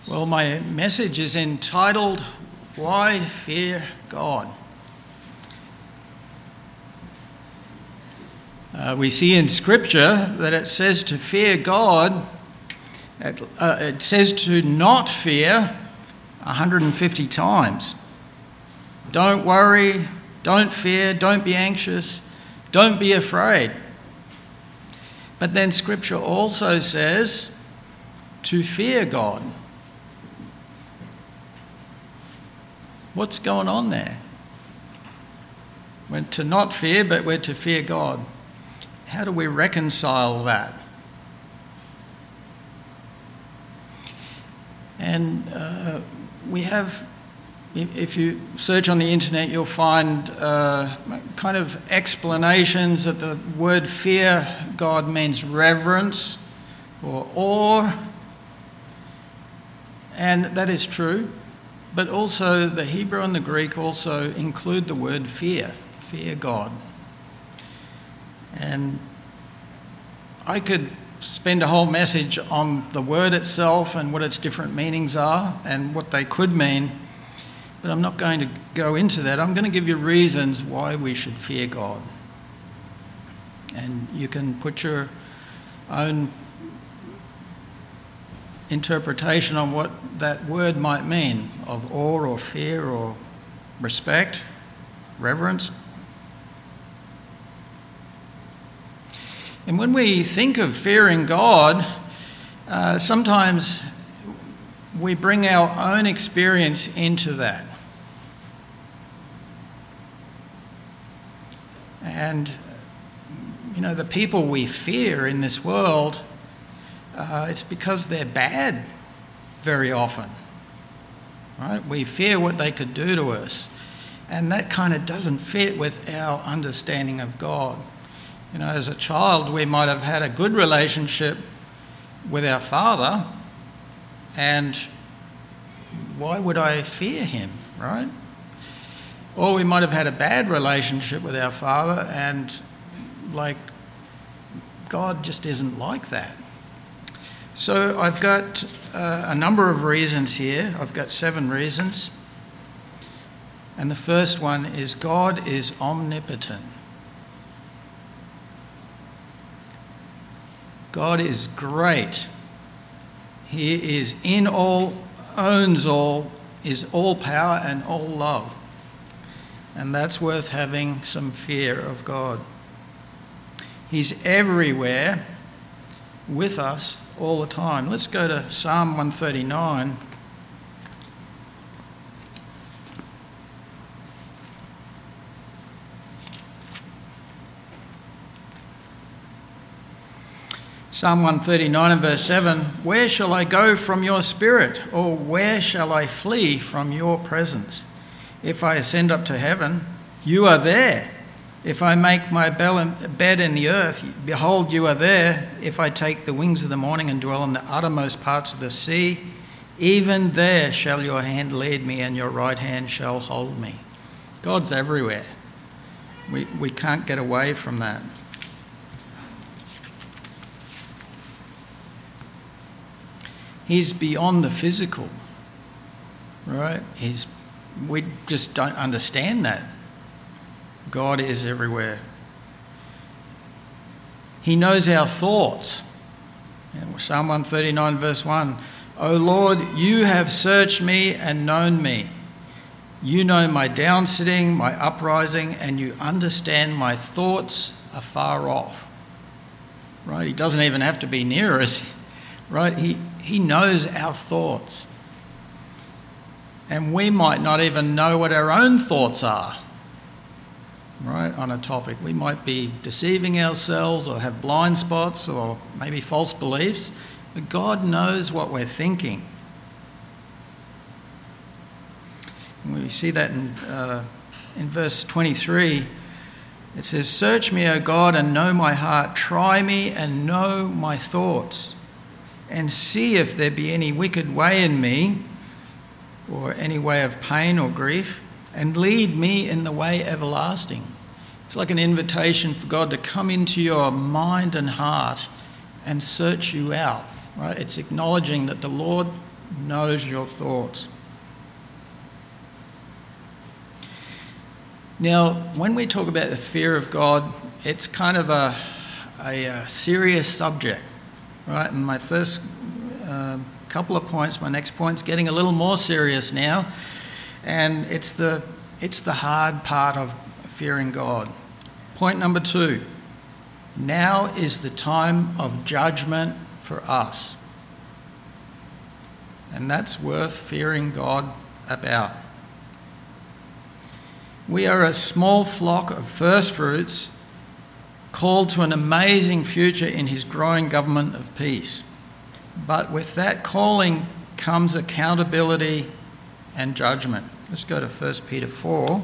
Well, my message is entitled, Why Fear God? We see in Scripture that it says to fear God, it says to not fear 150 times. Don't worry, don't fear, don't be anxious, don't be afraid. But then Scripture also says to fear God. What's going on there? We're to not fear, but we're to fear God. How do we reconcile that? And we have, if you search on the internet, you'll find kind of explanations that the word fear God means reverence or awe. And that is true. But also the Hebrew and the Greek also include the word fear God. And I could spend a whole message on the word itself and what its different meanings are and what they could mean, but I'm not going to go into that. I'm going to give you reasons why we should fear God. And you can put your own interpretation on what that word might mean, of awe or fear or respect, reverence. And when we think of fearing God, sometimes we bring our own experience into that. And, you know, the people we fear in this world, it's because they're bad very often, right? We fear what they could do to us, and that kind of doesn't fit with our understanding of God. You know, as a child, we might have had a good relationship with our father, and why would I fear him, right? Or we might have had a bad relationship with our father, and God just isn't like that. So I've got a number of reasons here. I've got 7 reasons. And the first one is God is omnipotent. God is great. He is in all, owns all, is all power and all love. And that's worth having some fear of God. He's everywhere with us all the time. Let's go to Psalm 139. Psalm 139 and verse 7, "Where shall I go from your spirit, or where shall I flee from your presence? If I ascend up to heaven, you are there. If I make my bed in the earth, behold, you are there. If I take the wings of the morning and dwell in the uttermost parts of the sea, even there shall your hand lead me and your right hand shall hold me." God's everywhere. We can't get away from that. He's beyond the physical, right? We just don't understand that. God is everywhere. He knows our thoughts. Psalm 139 verse 1, "O Lord, you have searched me and known me. You know my downsitting, my uprising, and you understand my thoughts afar off." Right? He doesn't even have to be near us. Right? He knows our thoughts. And we might not even know what our own thoughts are. Right, on a topic. We might be deceiving ourselves or have blind spots or maybe false beliefs, but God knows what we're thinking. And we see that in verse 23. It says, "Search me, O God, and know my heart. Try me and know my thoughts, and see if there be any wicked way in me, or any way of pain or grief, and lead me in the way everlasting." It's like an invitation for God to come into your mind and heart and search you out, right? It's acknowledging that the Lord knows your thoughts. Now, when we talk about the fear of God, it's kind of a serious subject, right? And my first couple of points, my next point's getting a little more serious now, and it's the hard part of fearing God. Point number 2, now is the time of judgment for us. And that's worth fearing God about. We are a small flock of first fruits called to an amazing future in his growing government of peace. But with that calling comes accountability and judgment. Let's go to 1 Peter 4.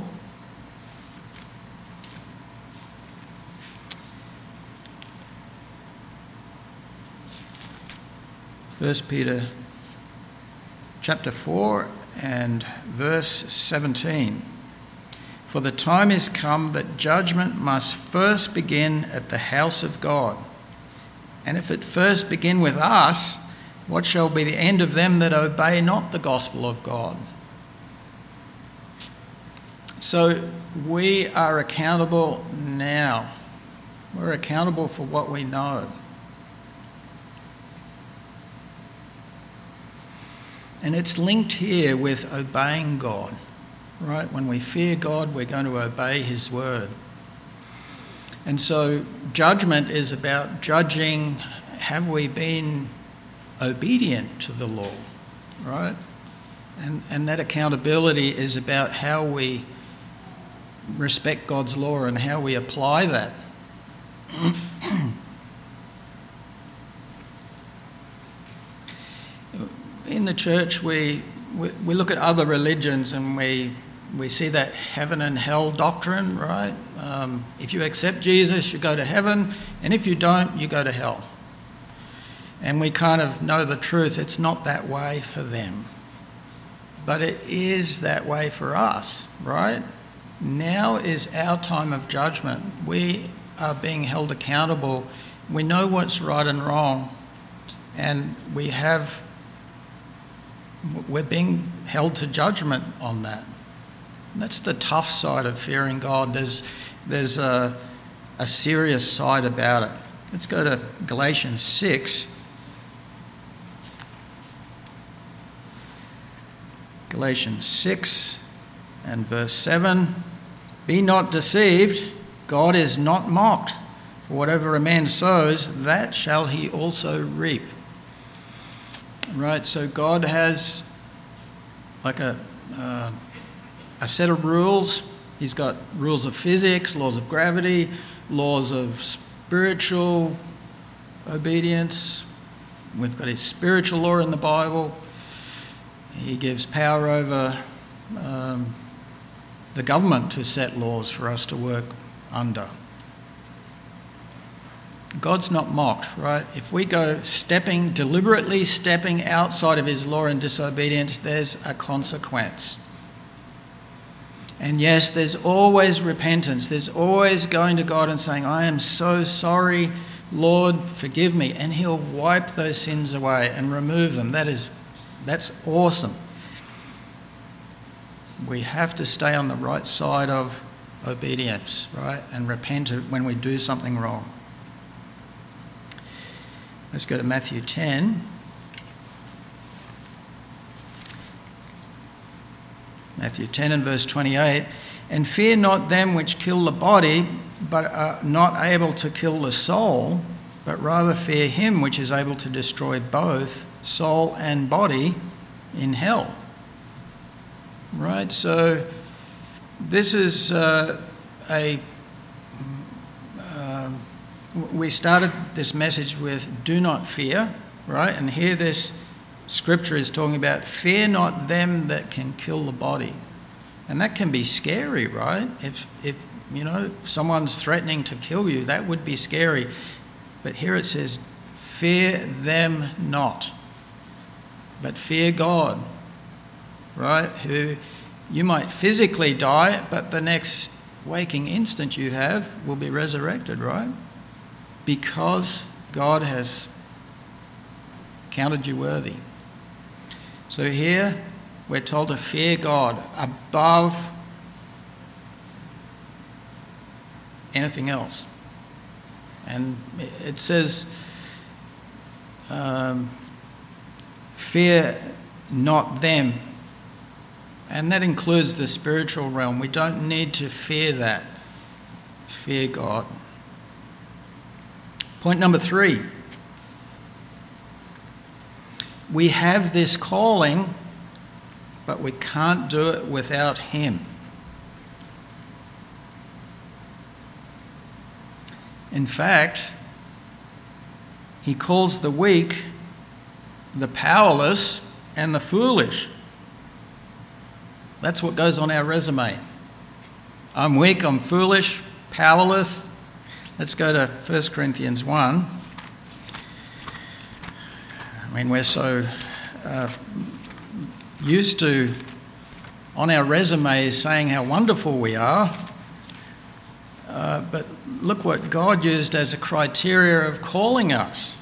First Peter chapter 4 and verse 17. For the time is come that judgment must first begin at the house of God. And if it first begin with us, what shall be the end of them that obey not the gospel of God? So we are accountable now. We're accountable for what we know. And it's linked here with obeying God, right? When we fear God, we're going to obey his word. And so judgment is about judging, have we been obedient to the law, right? And that accountability is about how we respect God's law and how we apply that. In the church, we look at other religions and we see that heaven and hell doctrine, right? If you accept Jesus, you go to heaven, and if you don't, you go to hell. And we kind of know the truth. It's not that way for them. But it is that way for us, right? Now is our time of judgment. We are being held accountable. We know what's right and wrong, and we're being held to judgment on that. And that's the tough side of fearing God. There's a serious side about it. Let's go to Galatians 6. Galatians 6 and verse 7. Be not deceived, God is not mocked. For whatever a man sows, that shall he also reap. Right, so God has like a set of rules. He's got rules of physics, laws of gravity, laws of spiritual obedience. We've got his spiritual law in the Bible. He gives power over the government to set laws for us to work under. God's not mocked, right? If we go deliberately stepping outside of his law in disobedience, there's a consequence. And yes, there's always repentance. There's always going to God and saying, I am so sorry, Lord, forgive me. And he'll wipe those sins away and remove them. That's awesome. We have to stay on the right side of obedience, right? And repent when we do something wrong. Let's go to Matthew 10. Matthew 10 and verse 28. And fear not them which kill the body, but are not able to kill the soul, but rather fear him which is able to destroy both soul and body in hell. Right? So this is we started this message with do not fear, right? And here this scripture is talking about fear not them that can kill the body. And that can be scary, right? If someone's threatening to kill you, that would be scary. But here it says, fear them not, but fear God, right? Who you might physically die, but the next waking instant you have will be resurrected, right? Because God has counted you worthy. So here we're told to fear God above anything else. And it says, fear not them. And that includes the spiritual realm. We don't need to fear that. Fear God. Point number 3. We have this calling, but we can't do it without Him. In fact, He calls the weak, the powerless, and the foolish. That's what goes on our resume. I'm weak, I'm foolish, powerless. Let's go to 1 Corinthians 1. I mean, we're so used to, on our resumes, saying how wonderful we are. But look what God used as a criteria of calling us.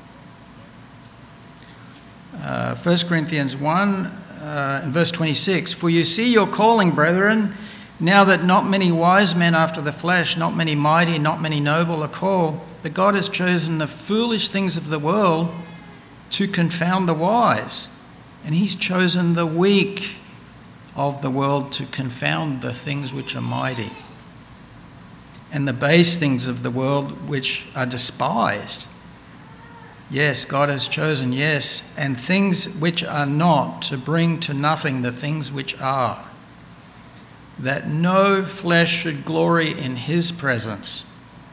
1 Corinthians 1 and verse 26. For you see your calling, brethren, now that not many wise men after the flesh, not many mighty, not many noble are called, but God has chosen the foolish things of the world to confound the wise. And He's chosen the weak of the world to confound the things which are mighty, and the base things of the world which are despised. Yes, God has chosen, yes, and things which are not, to bring to nothing the things which are, that no flesh should glory in His presence.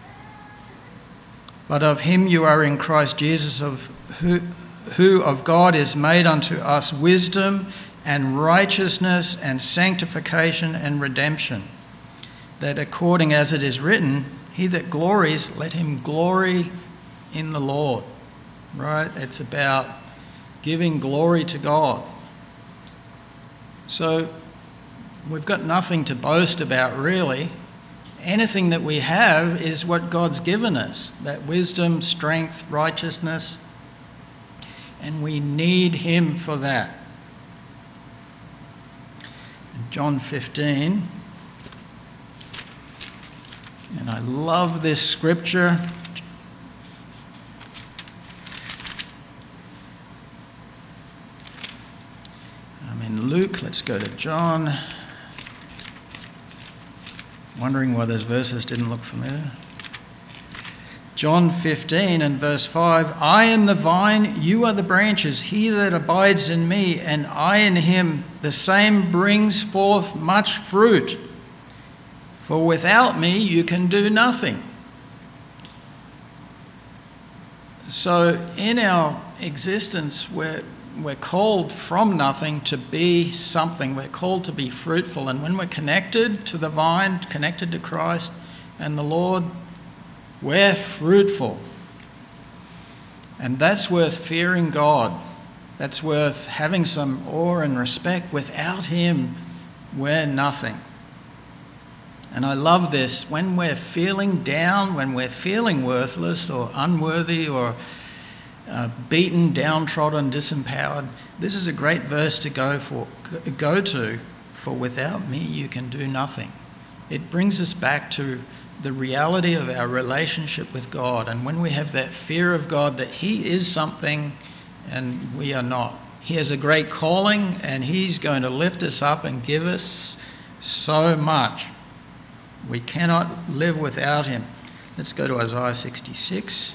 But of Him you are in Christ Jesus, of who of God is made unto us wisdom and righteousness and sanctification and redemption, that according as it is written, he that glories, let him glory in the Lord. Right? It's about giving glory to God. So we've got nothing to boast about, really. Anything that we have is what God's given us, that wisdom, strength, righteousness, and we need Him for that. John 15, and I love this scripture. I'm in Luke, let's go to John. Wondering why those verses didn't look familiar. John 15 and verse 5, I am the vine, you are the branches. He that abides in me and I in him, the same brings forth much fruit. For without me you can do nothing. So in our existence, we're called from nothing to be something. We're called to be fruitful. And when we're connected to the vine, connected to Christ and the Lord, we're fruitful. And that's worth fearing God. That's worth having some awe and respect. Without Him, we're nothing. And I love this. When we're feeling down, when we're feeling worthless or unworthy or beaten, downtrodden, disempowered, this is a great verse to go to. For without me, you can do nothing. It brings us back to the reality of our relationship with God. And when we have that fear of God, that He is something and we are not. He has a great calling and He's going to lift us up and give us so much. We cannot live without Him. Let's go to Isaiah 66.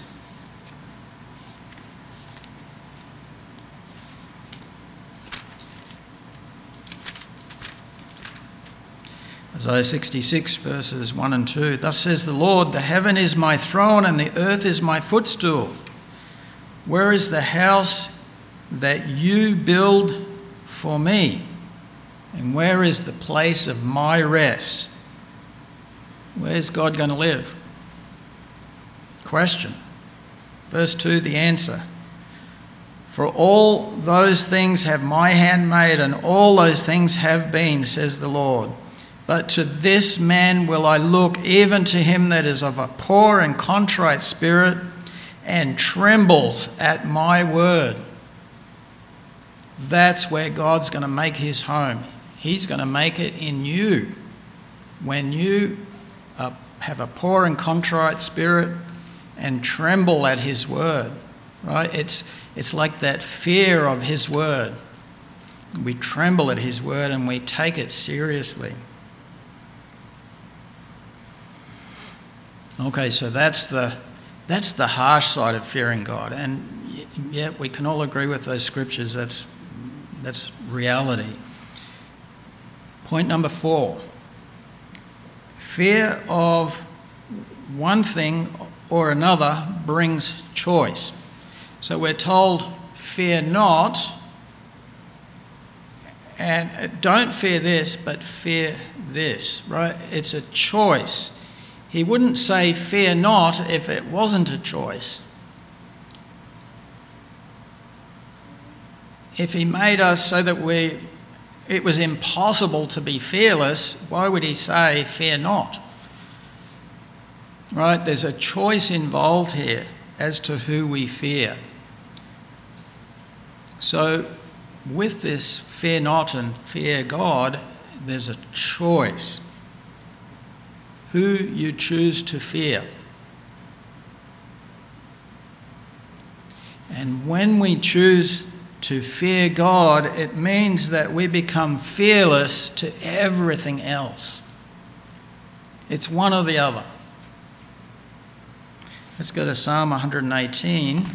Isaiah 66 verses 1 and 2. Thus says the Lord, the heaven is my throne and the earth is my footstool. Where is the house that you build for me? And where is the place of my rest? Where's God going to live? Question. Verse 2, the answer. For all those things have my hand made, and all those things have been, says the Lord. But to this man will I look, even to him that is of a poor and contrite spirit, and trembles at my word. That's where God's going to make his home. He's going to make it in you. When you have a poor and contrite spirit and tremble at his word, right? It's like that fear of his word. We tremble at his word and we take it seriously. Okay, so that's the harsh side of fearing God. And yet we can all agree with those scriptures. That's reality. Point number 4. Fear of one thing or another brings choice. So we're told, fear not, and don't fear this, but fear this, right? It's a choice. He wouldn't say fear not if it wasn't a choice. If he made us so that it was impossible to be fearless, why would he say fear not? Right? There's a choice involved here as to who we fear. So with this fear not and fear God, there's a choice. Who you choose to fear. And when we choose to fear God, it means that we become fearless to everything else. It's one or the other. Let's go to Psalm 118.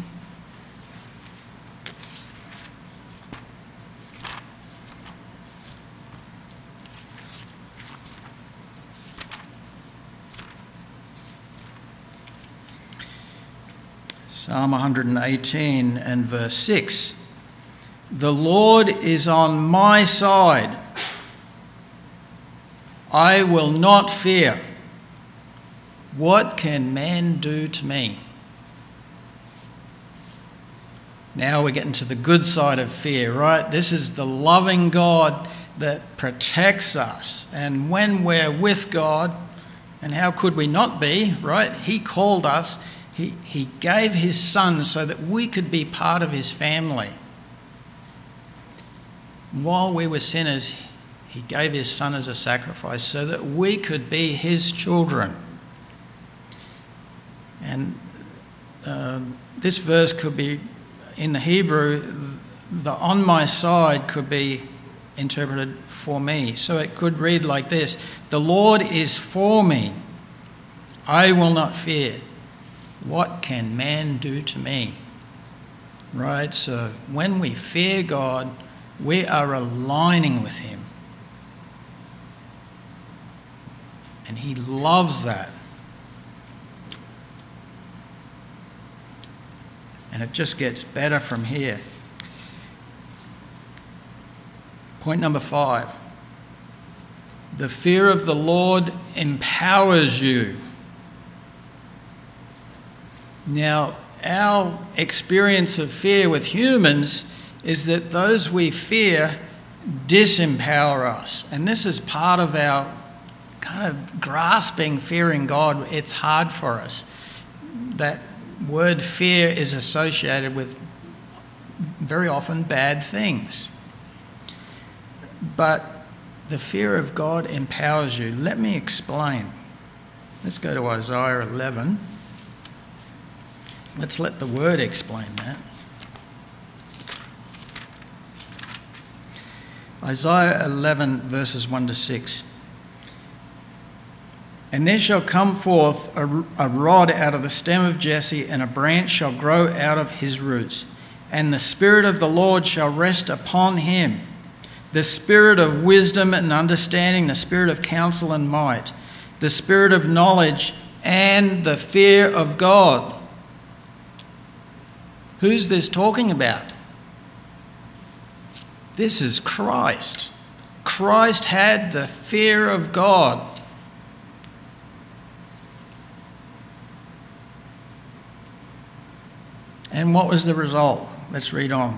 Psalm 118 and verse 6. The Lord is on my side. I will not fear. What can man do to me? Now we're getting to the good side of fear, right? This is the loving God that protects us. And when we're with God, and how could we not be, right? He called us. He gave his son so that we could be part of his family. While we were sinners, he gave his son as a sacrifice so that we could be his children. And this verse could be, in the Hebrew, the on my side could be interpreted for me. So it could read like this: the Lord is for me. I will not fear. What can man do to me? Right? So when we fear God, we are aligning with him. And he loves that. And it just gets better from here. Point number 5. The fear of the Lord empowers you. Now, our experience of fear with humans is that those we fear disempower us. And this is part of our kind of grasping fearing God. It's hard for us. That word fear is associated with very often bad things. But the fear of God empowers you. Let me explain. Let's go to Isaiah 11. Let's let the word explain that. Isaiah 11 verses 1 to 6. And there shall come forth a rod out of the stem of Jesse, and a branch shall grow out of his roots. And the Spirit of the Lord shall rest upon him, the Spirit of wisdom and understanding, the Spirit of counsel and might, the Spirit of knowledge and the fear of God. Who's this talking about? This is Christ. Christ had the fear of God. And what was the result? Let's read on.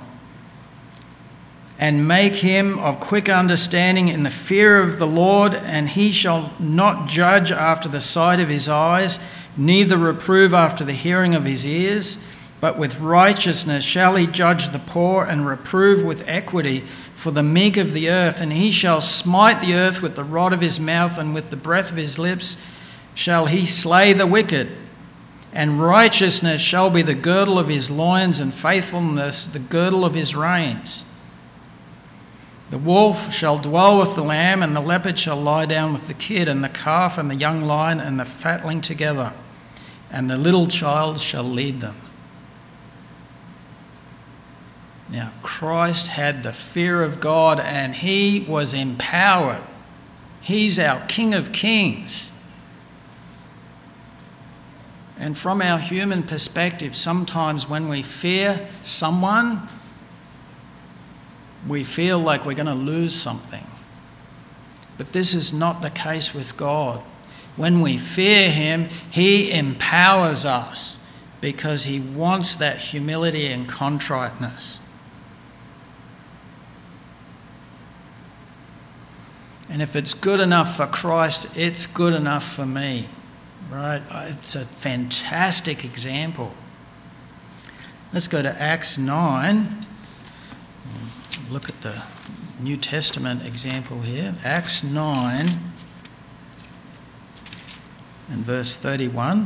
And make him of quick understanding in the fear of the Lord, and he shall not judge after the sight of his eyes, neither reprove after the hearing of his ears. But with righteousness shall he judge the poor and reprove with equity for the meek of the earth. And he shall smite the earth with the rod of his mouth, and with the breath of his lips shall he slay the wicked. And righteousness shall be the girdle of his loins, and faithfulness the girdle of his reins. The wolf shall dwell with the lamb, and the leopard shall lie down with the kid, and the calf and the young lion and the fatling together, and the little child shall lead them. Now, Christ had the fear of God, and he was empowered. He's our King of Kings. And from our human perspective, sometimes when we fear someone, we feel like we're going to lose something. But this is not the case with God. When we fear him, he empowers us because he wants that humility and contriteness. And if it's good enough for Christ, it's good enough for me. Right? It's a fantastic example. Let's go to Acts 9. Look at the New Testament example here. Acts 9 and verse 31.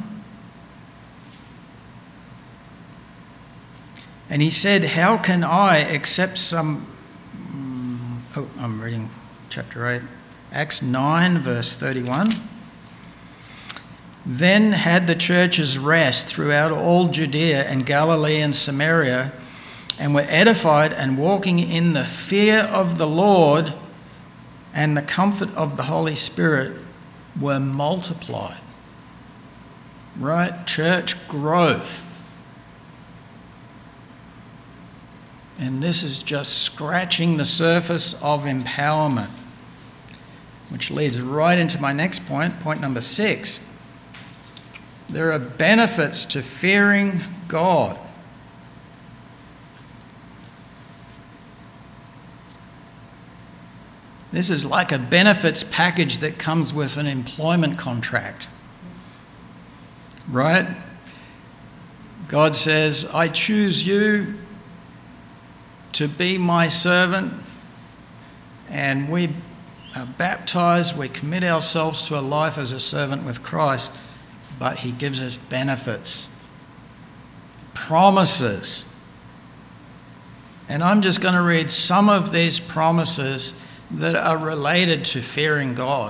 And he said, how can I accept some... I'm reading chapter 8. Acts 9 verse 31. Then had the churches rest throughout all Judea and Galilee and Samaria, and were edified and walking in the fear of the Lord, and the comfort of the Holy Spirit were multiplied. Right? Church growth. And this is just scratching the surface of empowerment, which leads right into my next point, point number 6. There are benefits to fearing God. This is like a benefits package that comes with an employment contract. Right? God says, I choose you to be my servant, and we are baptized, we commit ourselves to a life as a servant with Christ, but he gives us benefits, promises. And I'm just going to read some of these promises that are related to fearing God.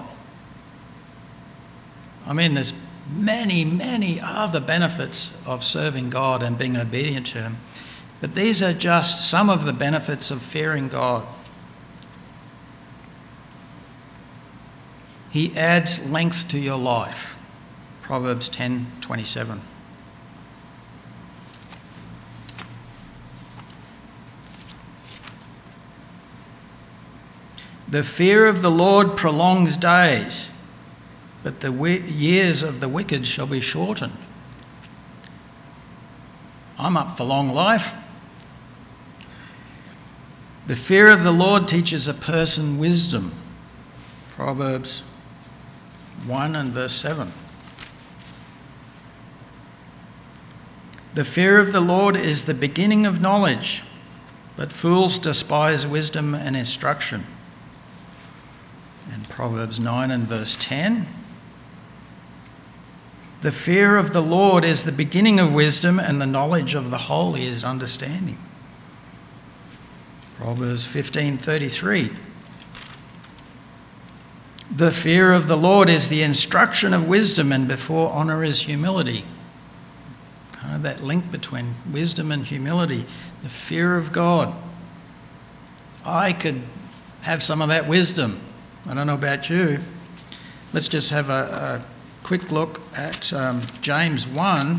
I mean, there's many, many other benefits of serving God and being obedient to him, but these are just some of the benefits of fearing God. He adds length to your life. Proverbs 10:27. The fear of the Lord prolongs days, but the years of the wicked shall be shortened. I'm up for long life. The fear of the Lord teaches a person wisdom. Proverbs 1 and verse 7. The fear of the Lord is the beginning of knowledge, but fools despise wisdom and instruction. And Proverbs 9 and verse 10. The fear of the Lord is the beginning of wisdom, and the knowledge of the holy is understanding. Proverbs 15:33. The fear of the Lord is the instruction of wisdom, and before honour is humility. Kind of that link between wisdom and humility. The fear of God. I could have some of that wisdom. I don't know about you. Let's just have a quick look at James 1.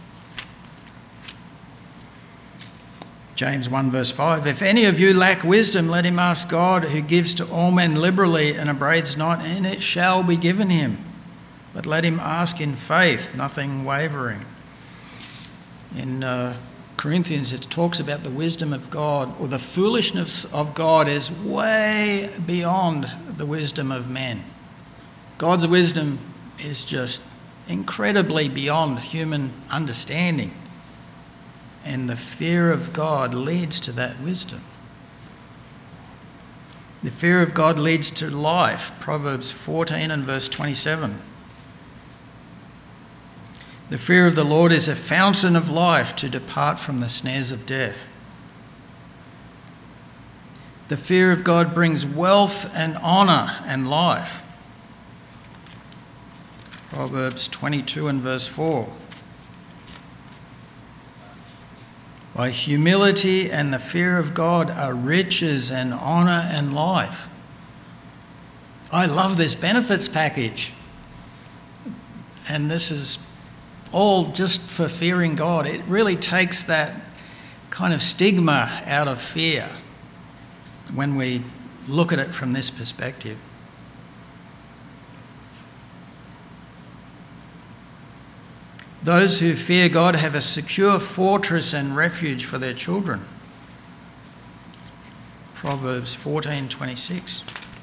James 1 verse 5. If any of you lack wisdom, let him ask God, who gives to all men liberally and upbraids not, and it shall be given him. But let him ask in faith, nothing wavering. In Corinthians, it talks about the wisdom of God, or the foolishness of God is way beyond the wisdom of men. God's wisdom is just incredibly beyond human understanding. And the fear of God leads to that wisdom. The fear of God leads to life. Proverbs 14 and verse 27. The fear of the Lord is a fountain of life to depart from the snares of death. The fear of God brings wealth and honour and life. Proverbs 22 and verse 4. By humility and the fear of God are riches and honour and life. I love this benefits package. And this is all just for fearing God. It really takes that kind of stigma out of fear when we look at it from this perspective. Those who fear God have a secure fortress and refuge for their children. Proverbs 14:26.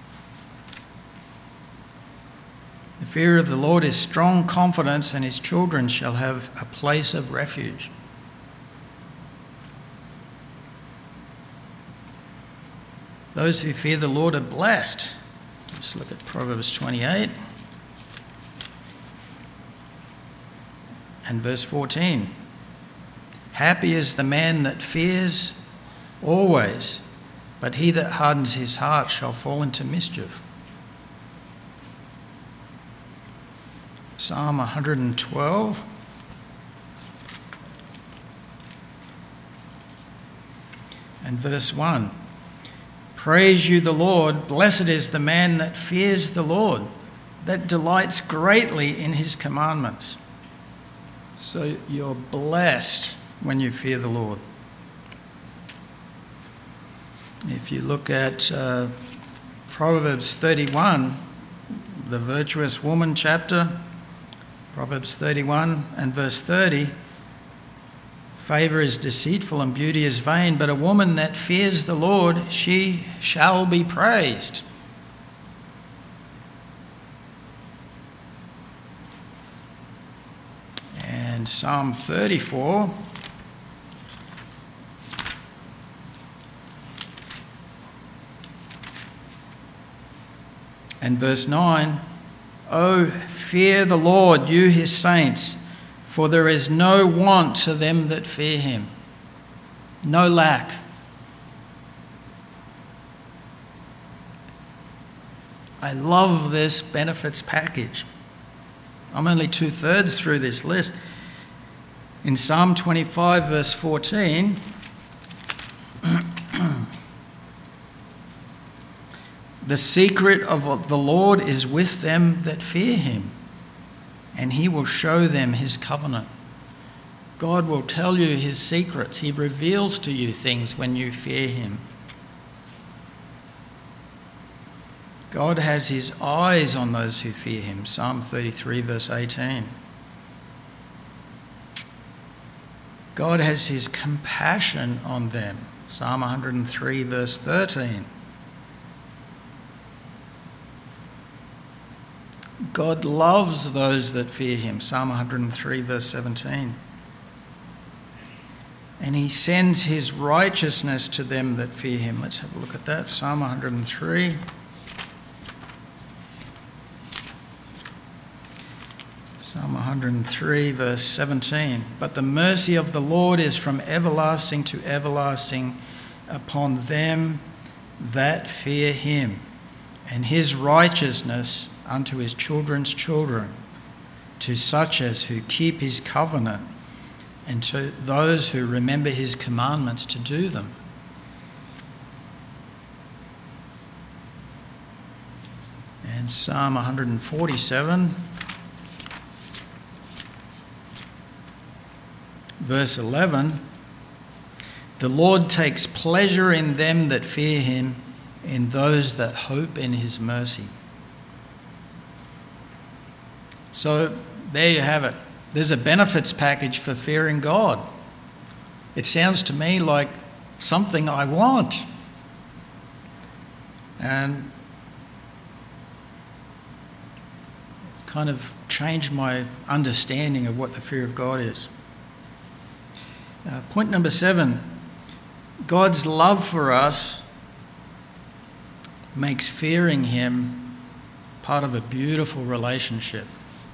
The fear of the Lord is strong confidence, and his children shall have a place of refuge. Those who fear the Lord are blessed. Let's look at Proverbs 28. And verse 14, happy is the man that fears always, but he that hardens his heart shall fall into mischief. Psalm 112. And verse 1, praise you the Lord, blessed is the man that fears the Lord, that delights greatly in his commandments. So you're blessed when you fear the Lord. If you look at Proverbs 31, the virtuous woman chapter, Proverbs 31 and verse 30, favour is deceitful and beauty is vain, but a woman that fears the Lord, she shall be praised. Psalm 34 and verse 9, O fear the Lord, you his saints, for there is no want to them that fear him, no lack. I love this benefits package. I'm only 2/3 through this list. In Psalm 25 verse 14, the secret of the Lord is with them that fear him, and he will show them his covenant. God will tell you his secrets. He reveals to you things when you fear him. God has his eyes on those who fear him. Psalm 33 verse 18. God has his compassion on them. Psalm 103 verse 13. God loves those that fear him. Psalm 103 verse 17. And he sends his righteousness to them that fear him. Let's have a look at that. Psalm 103. Psalm 103 verse 17. But the mercy of the Lord is from everlasting to everlasting upon them that fear him, and his righteousness unto his children's children, to such as who keep his covenant, and to those who remember his commandments to do them. And Psalm 147 verse 11, the Lord takes pleasure in them that fear him, in those that hope in his mercy. So there you have it. There's a benefits package for fearing God. It sounds to me like something I want. And kind of changed my understanding of what the fear of God is. Point number 7, God's love for us makes fearing him part of a beautiful relationship.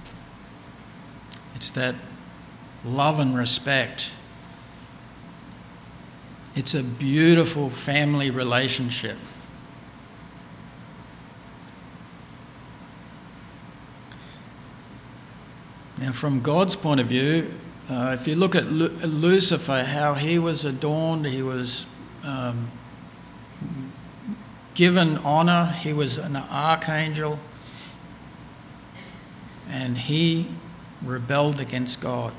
It's that love and respect. It's a beautiful family relationship. Now, from God's point of view, if you look at Lucifer, how he was adorned, he was given honour, he was an archangel, and he rebelled against God.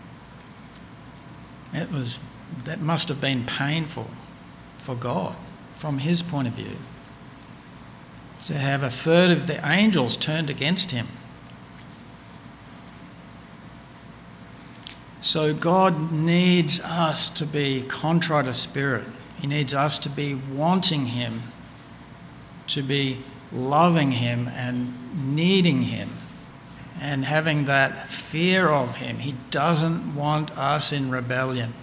That must have been painful for God, from his point of view, to have a third of the angels turned against him. So God needs us to be contrite of spirit. He needs us to be wanting him, to be loving him and needing him and having that fear of him. He doesn't want us in rebellion.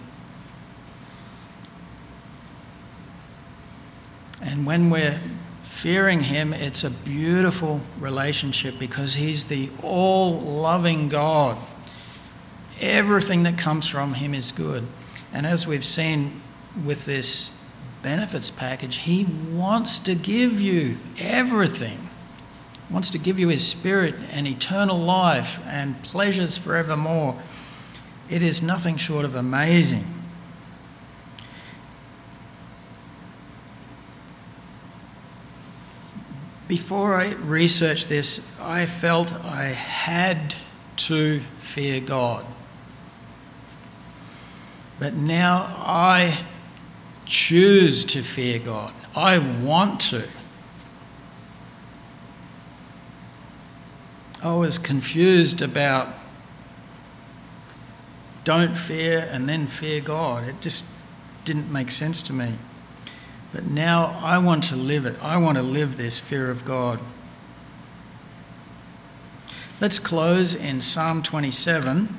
And when we're fearing him, it's a beautiful relationship because he's the all-loving God. Everything that comes from him is good. And as we've seen with this benefits package, he wants to give you everything. He wants to give you his spirit and eternal life and pleasures forevermore. It is nothing short of amazing. Before I researched this, I felt I had to fear God. But now I choose to fear God. I want to. I was confused about don't fear and then fear God. It just didn't make sense to me. But now I want to live it. I want to live this fear of God. Let's close in Psalm 27.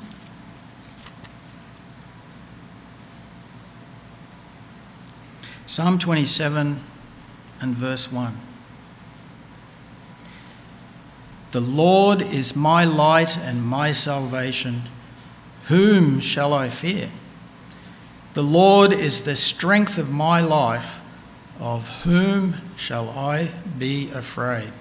Psalm 27 and verse 1. The Lord is my light and my salvation. Whom shall I fear? The Lord is the strength of my life. Of whom shall I be afraid?